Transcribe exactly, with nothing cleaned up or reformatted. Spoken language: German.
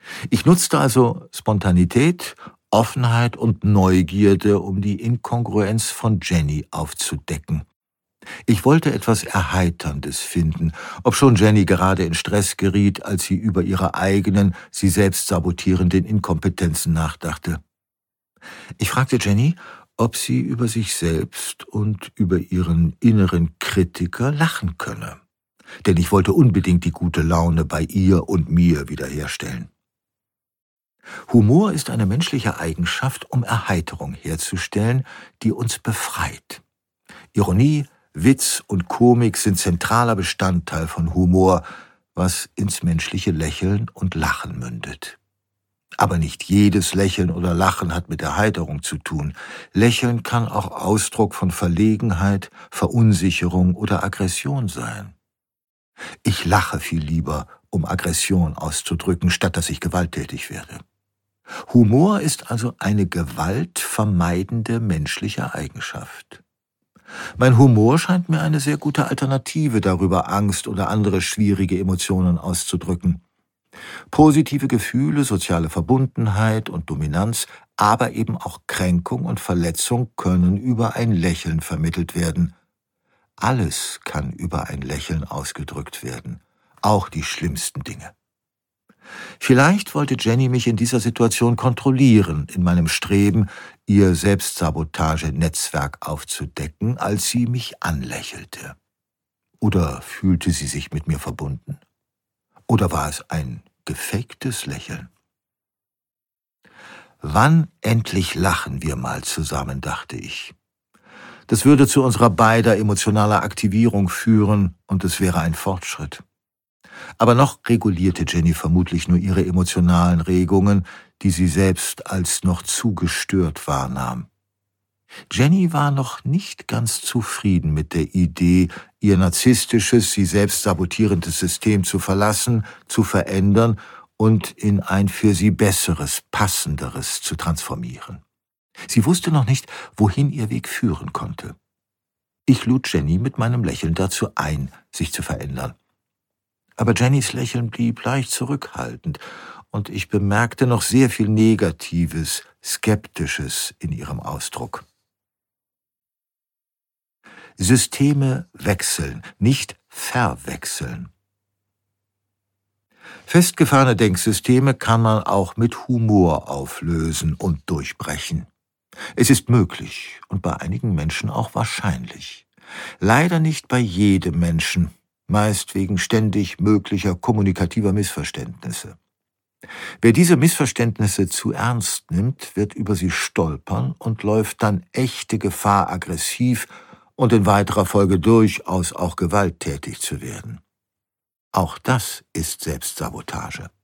Ich nutzte also Spontanität, Offenheit und Neugierde, um die Inkongruenz von Jenny aufzudecken. Ich wollte etwas Erheiterndes finden, obschon Jenny gerade in Stress geriet, als sie über ihre eigenen, sie selbst sabotierenden Inkompetenzen nachdachte. Ich fragte Jenny, ob sie über sich selbst und über ihren inneren Kritiker lachen könne. Denn ich wollte unbedingt die gute Laune bei ihr und mir wiederherstellen. Humor ist eine menschliche Eigenschaft, um Erheiterung herzustellen, die uns befreit. Ironie, Witz und Komik sind zentraler Bestandteil von Humor, was ins menschliche Lächeln und Lachen mündet. Aber nicht jedes Lächeln oder Lachen hat mit Erheiterung zu tun. Lächeln kann auch Ausdruck von Verlegenheit, Verunsicherung oder Aggression sein. Ich lache viel lieber, um Aggression auszudrücken, statt dass ich gewalttätig werde. Humor ist also eine gewaltvermeidende menschliche Eigenschaft. Mein Humor scheint mir eine sehr gute Alternative darüber, Angst oder andere schwierige Emotionen auszudrücken. Positive Gefühle, soziale Verbundenheit und Dominanz, aber eben auch Kränkung und Verletzung können über ein Lächeln vermittelt werden. Alles kann über ein Lächeln ausgedrückt werden, auch die schlimmsten Dinge. Vielleicht wollte Jenny mich in dieser Situation kontrollieren, in meinem Streben, ihr Selbstsabotage-Netzwerk aufzudecken, als sie mich anlächelte. Oder fühlte sie sich mit mir verbunden? Oder war es ein gefaktes Lächeln? Wann endlich lachen wir mal zusammen, dachte ich. Das würde zu unserer beider emotionaler Aktivierung führen und es wäre ein Fortschritt. Aber noch regulierte Jenny vermutlich nur ihre emotionalen Regungen, die sie selbst als noch zu gestört wahrnahm. Jenny war noch nicht ganz zufrieden mit der Idee, ihr narzisstisches, sie selbst sabotierendes System zu verlassen, zu verändern und in ein für sie besseres, passenderes zu transformieren. Sie wusste noch nicht, wohin ihr Weg führen konnte. Ich lud Jenny mit meinem Lächeln dazu ein, sich zu verändern. Aber Jennys Lächeln blieb leicht zurückhaltend, und ich bemerkte noch sehr viel Negatives, Skeptisches in ihrem Ausdruck. Systeme wechseln, nicht verwechseln. Festgefahrene Denksysteme kann man auch mit Humor auflösen und durchbrechen. Es ist möglich und bei einigen Menschen auch wahrscheinlich. Leider nicht bei jedem Menschen, meist wegen ständig möglicher kommunikativer Missverständnisse. Wer diese Missverständnisse zu ernst nimmt, wird über sie stolpern und läuft dann echte Gefahr, aggressiv und in weiterer Folge durchaus auch gewalttätig zu werden. Auch das ist Selbstsabotage.